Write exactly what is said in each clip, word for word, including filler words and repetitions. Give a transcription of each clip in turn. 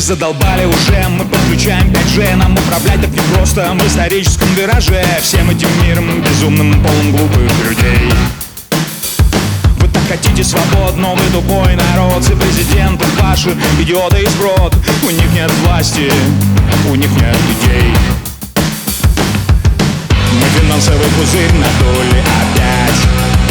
Задолбали уже, мы подключаем пять джи. Нам управлять так непросто, мы в историческом вираже. Всем этим миром безумным, полным глупых людей. Вы так хотите свобод, но вы тупой народ. И президенты ваши идиоты и сброд. У них нет власти, у них нет людей. Мы финансовый пузырь надули опять,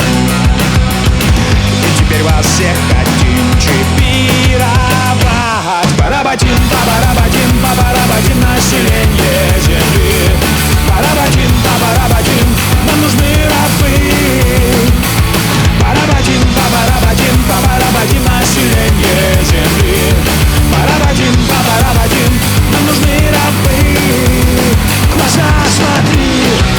и теперь вас всех хотим чипировать. Парабатим, парабатим, парабатим, население земли. Парабатим, парабатим, нам нужны рабы. Парабатим, парабатим, парабатим, население земли. Парабатим, парабатим, нам нужны рабы. В глаза смотри.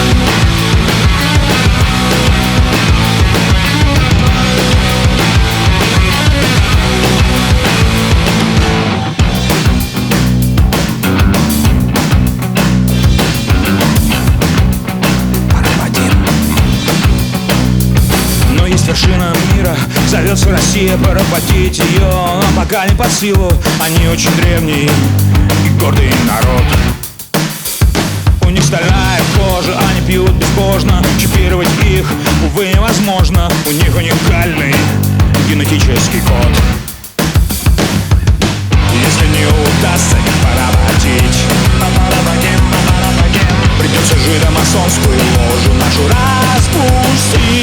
Вершина мира, зовется Россия, поработить ее, но пока не под силу. Они очень древний и гордый народ. У них стальная кожа, они пьют безбожно. Чипировать их, увы, невозможно. У них уникальный генетический код. Если не удастся их поработить, придется жидомасонскую ложу нашу распустить.